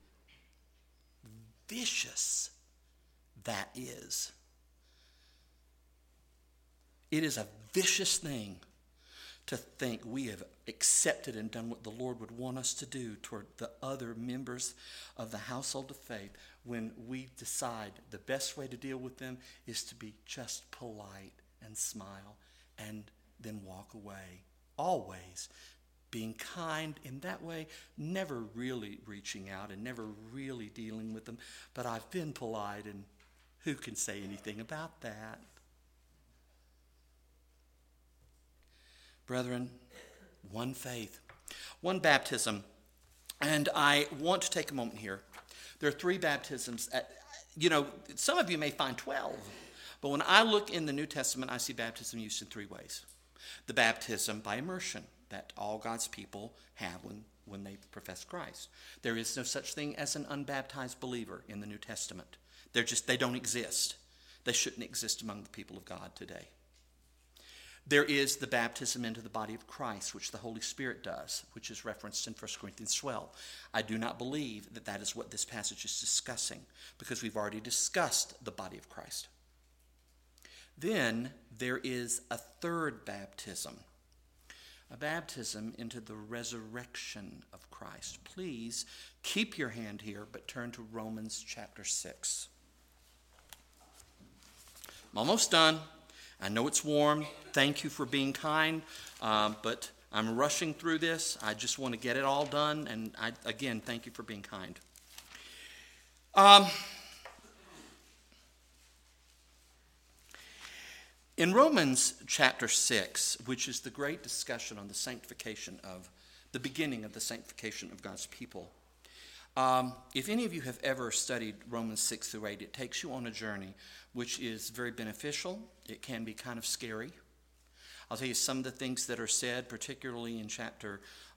vicious that is. It is a vicious thing to think we have accepted and done what the Lord would want us to do toward the other members of the household of faith when we decide the best way to deal with them is to be just polite and smile and then walk away. Always being kind in that way, never really reaching out and never really dealing with them. But I've been polite, and who can say anything about that? Brethren, one faith, one baptism. And I want to take a moment here. There are 3 baptisms. Some of you may find 12. But when I look in the New Testament, I see baptism used in 3 ways. The baptism by immersion that all God's people have when they profess Christ. There is no such thing as an unbaptized believer in the New Testament. They don't exist. They shouldn't exist among the people of God today. There is the baptism into the body of Christ, which the Holy Spirit does, which is referenced in 1 Corinthians 12. I do not believe that is what this passage is discussing, because we've already discussed the body of Christ. Then there is a third baptism, a baptism into the resurrection of Christ. Please keep your hand here, but turn to Romans chapter 6. I'm almost done. I know it's warm. Thank you for being kind, but I'm rushing through this. I just want to get it all done. And again, thank you for being kind. In Romans chapter 6, which is the great discussion on the sanctification of, the beginning of the sanctification of God's people, if any of you have ever studied Romans 6 through 8, it takes you on a journey which is very beneficial. It can be kind of scary. I'll tell you some of the things that are said, particularly in chapter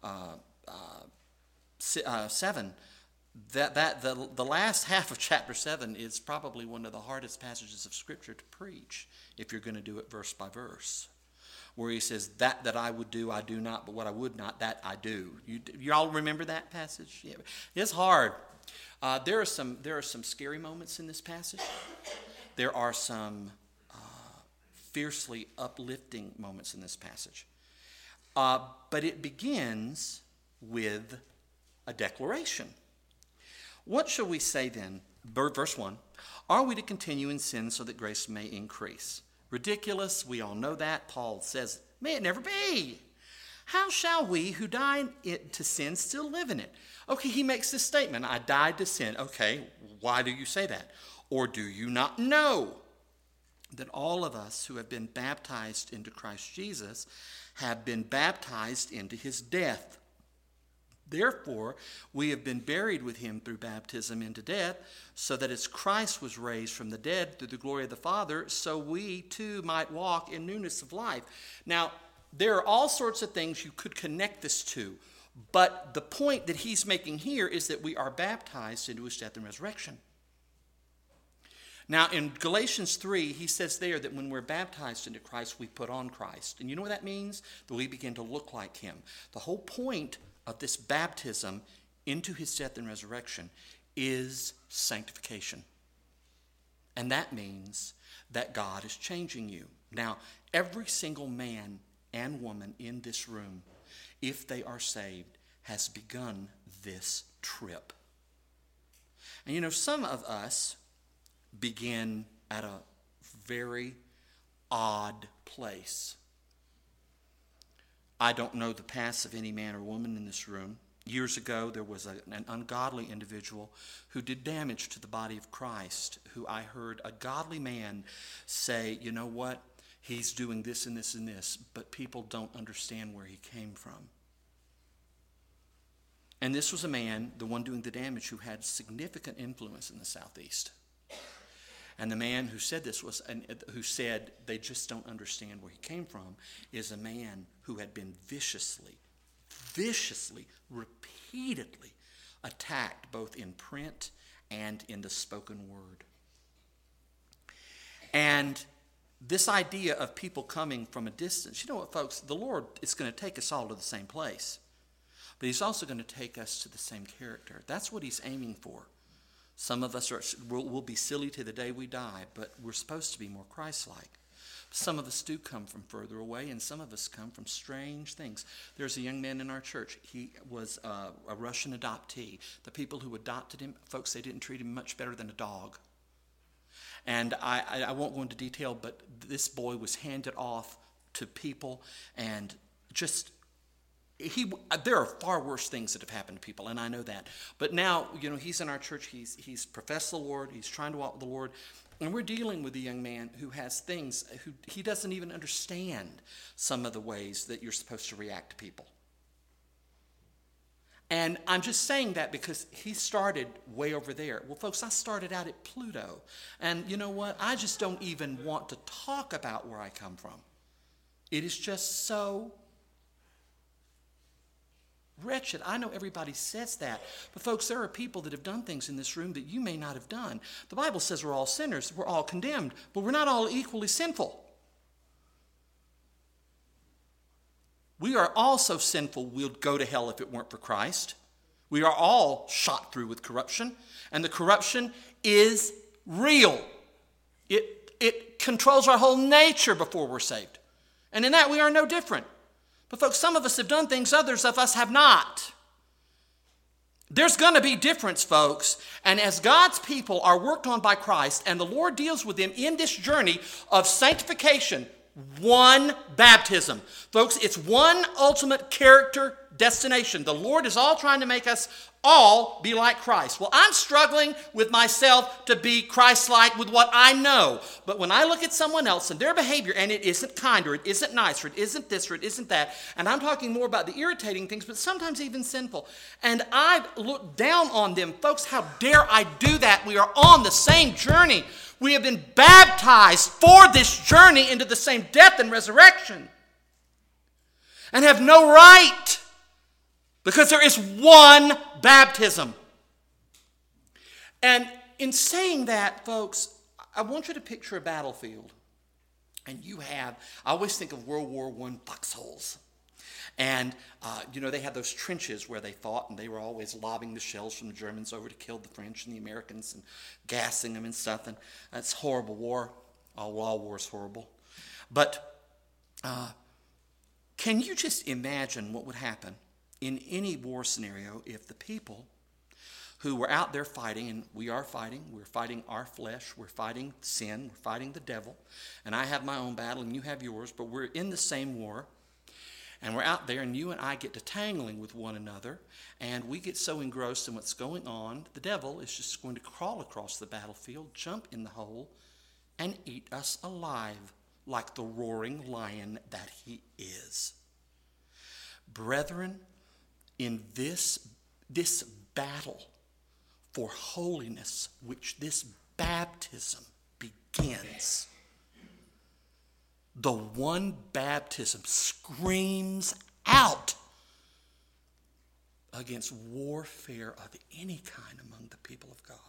7. The last half of chapter 7 is probably one of the hardest passages of Scripture to preach if you're going to do it verse by verse, where he says, that I would do, I do not, but what I would not, that I do. You all remember that passage? Yeah. It's hard. There are some scary moments in this passage. There are some fiercely uplifting moments in this passage. But it begins with a declaration. What shall we say then? Verse 1, are we to continue in sin so that grace may increase? Ridiculous, we all know that. Paul says, may it never be. How shall we who died to sin still live in it? Okay, he makes this statement, I died to sin. Okay, why do you say that? Or do you not know that all of us who have been baptized into Christ Jesus have been baptized into his death? Therefore, we have been buried with him through baptism into death, so that as Christ was raised from the dead through the glory of the Father, so we too might walk in newness of life. Now, there are all sorts of things you could connect this to, but the point that he's making here is that we are baptized into his death and resurrection. Now, in Galatians 3, he says there that when we're baptized into Christ, we put on Christ. And you know what that means? That we begin to look like him. The whole point of this baptism into his death and resurrection is sanctification. And that means that God is changing you. Now, every single man and woman in this room, if they are saved, has begun this trip. And you know, some of us begin at a very odd place. I don't know the past of any man or woman in this room. Years ago, there was an ungodly individual who did damage to the body of Christ, who I heard a godly man say, you know what, he's doing this and this and this, but people don't understand where he came from. And this was a man, the one doing the damage, who had significant influence in the Southeast. And the man who said this who said they just don't understand where he came from, is a man who had been viciously, repeatedly attacked both in print and in the spoken word. And this idea of people coming from a distance, you know what, folks, the Lord is going to take us all to the same place, but he's also going to take us to the same character. That's what he's aiming for. Some of us will be silly to the day we die, but we're supposed to be more Christ-like. Some of us do come from further away, and some of us come from strange things. There's a young man in our church. He was a Russian adoptee. The people who adopted him, folks, they didn't treat him much better than a dog. And I won't go into detail, but this boy was handed off to people, and just there are far worse things that have happened to people, and I know that. But now, you know, he's in our church. He's professed the Lord. He's trying to walk with the Lord. And we're dealing with a young man who has things, who he doesn't even understand some of the ways that you're supposed to react to people. And I'm just saying that because he started way over there. Well, folks, I started out at Pluto. And you know what? I just don't even want to talk about where I come from. It is just so wretched. I know everybody says that, but folks, there are people that have done things in this room that you may not have done. The Bible says we're all sinners, we're all condemned, but we're not all equally sinful. We are all so sinful we'll go to hell if it weren't for Christ. We are all shot through with corruption, and the corruption is real. It controls our whole nature before we're saved. And in that we are no different. But folks, some of us have done things, others of us have not. There's going to be difference, folks. And as God's people are worked on by Christ and the Lord deals with them in this journey of sanctification, one baptism. Folks, it's one ultimate character destination. The Lord is all trying to make us all be like Christ. Well, I'm struggling with myself to be Christ-like with what I know. But when I look at someone else and their behavior, and it isn't kind, or it isn't nice, or it isn't this, or it isn't that, and I'm talking more about the irritating things, but sometimes even sinful, and I look down on them, folks, how dare I do that? We are on the same journey. We have been baptized for this journey into the same death and resurrection, and have no right, because there is one baptism. And in saying that, folks, I want you to picture a battlefield. And I always think of World War I foxholes. And, they had those trenches where they fought, and they were always lobbing the shells from the Germans over to kill the French and the Americans and gassing them and stuff. And that's a horrible war. All war is horrible. But can you just imagine what would happen in any war scenario if the people who were out there fighting, and we're fighting our flesh, we're fighting sin, we're fighting the devil, and I have my own battle and you have yours, but we're in the same war, and we're out there, and you and I get to tangling with one another, and we get so engrossed in what's going on, the devil is just going to crawl across the battlefield, jump in the hole, and eat us alive like the roaring lion that he is. Brethren, in this battle for holiness, which this baptism begins, the one baptism screams out against warfare of any kind among the people of God.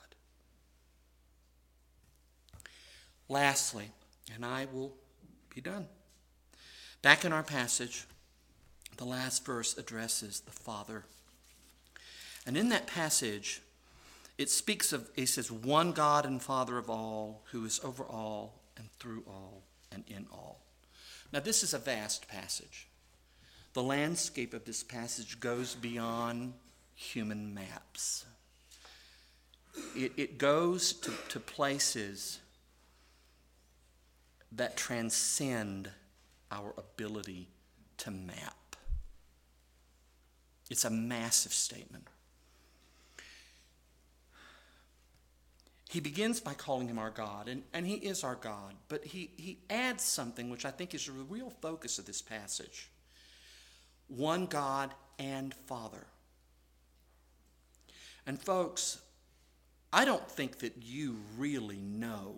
Lastly, and I will be done. Back in our passage, the last verse addresses the Father. And in that passage, it says, one God and Father of all, who is over all and through all and in all. Now, this is a vast passage. The landscape of this passage goes beyond human maps. It goes to places that transcend our ability to map. It's a massive statement. He begins by calling him our God, and he is our God, but he adds something which I think is the real focus of this passage. One God and Father. And folks, I don't think that you really know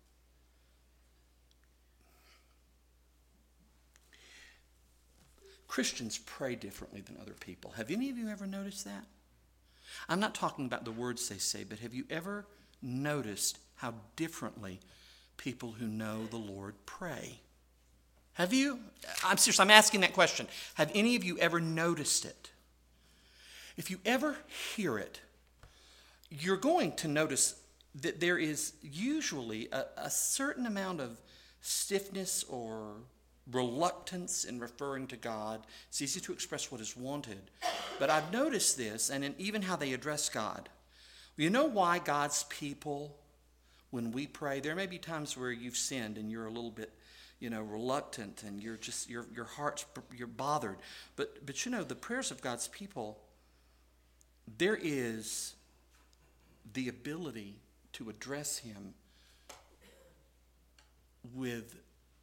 Christians pray differently than other people. Have any of you ever noticed that? I'm not talking about the words they say, but have you ever noticed how differently people who know the Lord pray? Have you? I'm serious, I'm asking that question. Have any of you ever noticed it? If you ever hear it, you're going to notice that there is usually a certain amount of stiffness or reluctance in referring to God. It's easy to express what is wanted. But I've noticed this, and in even how they address God. You know why God's people, when we pray, there may be times where you've sinned and you're a little bit, reluctant, and you're just, your heart's, you're bothered. But the prayers of God's people, there is the ability to address him with,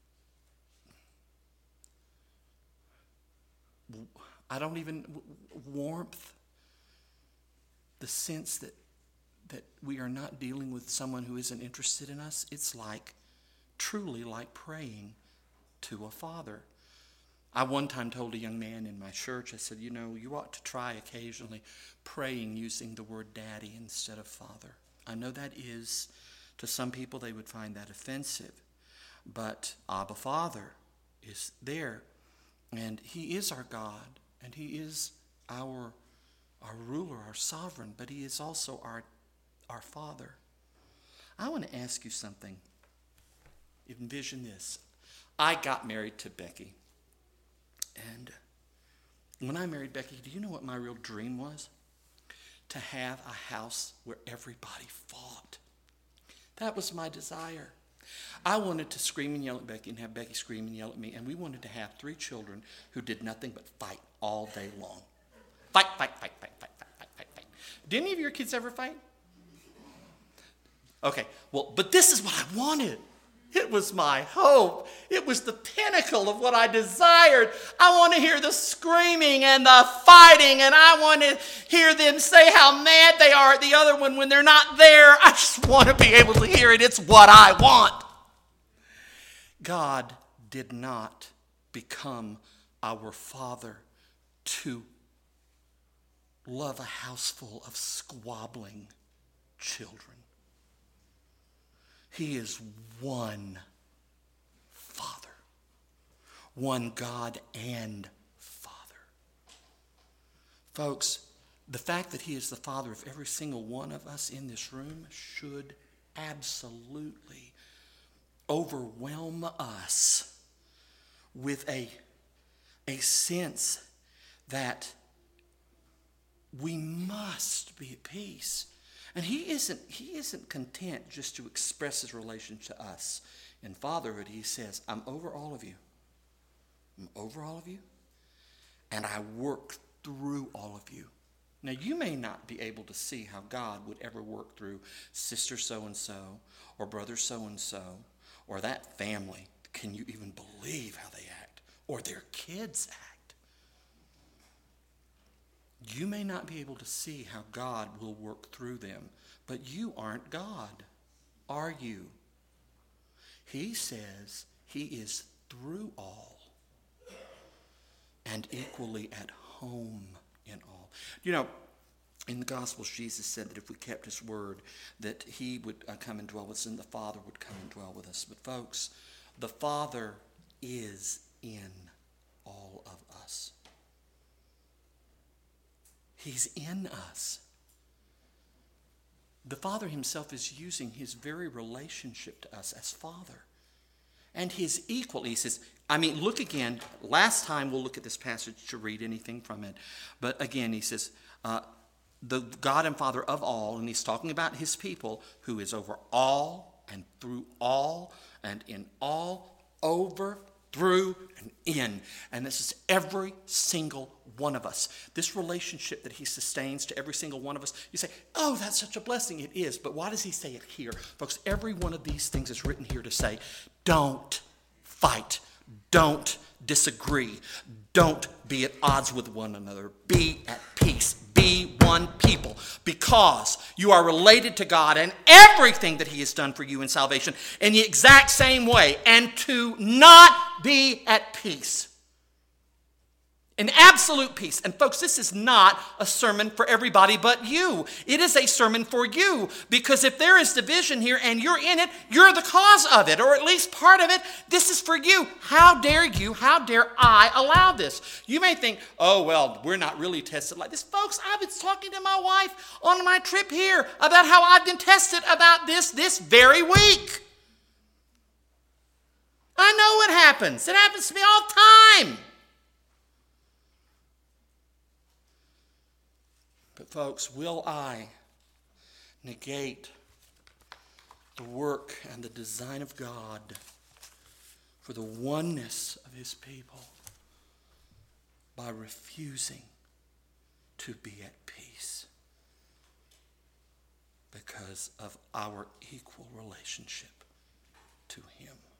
warmth, the sense that we are not dealing with someone who isn't interested in us. It's truly like praying to a father. I one time told a young man in my church, I said, you ought to try occasionally praying using the word daddy instead of father. I know that is, to some people, they would find that offensive. But Abba Father is there, and he is our God, and he is our ruler, our sovereign, but he is also our Father. I want to ask you something. Envision this. I got married to Becky. And when I married Becky, do you know what my real dream was? To have a house where everybody fought. That was my desire. I wanted to scream and yell at Becky and have Becky scream and yell at me, and we wanted to have 3 children who did nothing but fight all day long. Fight, fight, fight, fight, fight, fight, fight, fight, fight. Did any of your kids ever fight? Okay, well, but this is what I wanted. It was my hope. It was the pinnacle of what I desired. I want to hear the screaming and the fighting, and I want to hear them say how mad they are at the other one when they're not there. I just want to be able to hear it. It's what I want. God did not become our Father to love a house full of squabbling children. He is one Father, one God and Father. Folks, the fact that He is the Father of every single one of us in this room should absolutely overwhelm us with a sense that we must be at peace. And he isn't content just to express his relation to us. In fatherhood, he says, I'm over all of you. I'm over all of you. And I work through all of you. Now, you may not be able to see how God would ever work through sister so-and-so or brother so-and-so or that family. Can you even believe how they act? Or their kids act? You may not be able to see how God will work through them, but you aren't God, are you? He says He is through all and equally at home in all. You know, in the Gospels, Jesus said that if we kept His word, that He would come and dwell with us, and the Father would come and dwell with us. But folks, the Father is in all of us. He's in us. The Father Himself is using His very relationship to us as Father. And His equal, He says, look again. Last time we'll look at this passage to read anything from it. But again, He says, the God and Father of all, and He's talking about His people, who is over all and through all and in all, over, through, and in. And this is every single one of us. This relationship that He sustains to every single one of us. You say, oh, that's such a blessing. It is. But why does He say it here? Folks, every one of these things is written here to say, don't fight. Don't disagree. Don't be at odds with one another. Be at peace. Be one people, because you are related to God and everything that He has done for you in salvation in the exact same way. And to not be at peace, in absolute peace. And folks, this is not a sermon for everybody but you. It is a sermon for you, because if there is division here and you're in it, you're the cause of it, or at least part of it. This is for you. How dare you, how dare I allow this? You may think, oh, well, we're not really tested like this. Folks, I was talking to my wife on my trip here about how I've been tested about this very week. I know what happens. It happens to me all the time. But folks, will I negate the work and the design of God for the oneness of His people by refusing to be at peace because of our equal relationship to Him?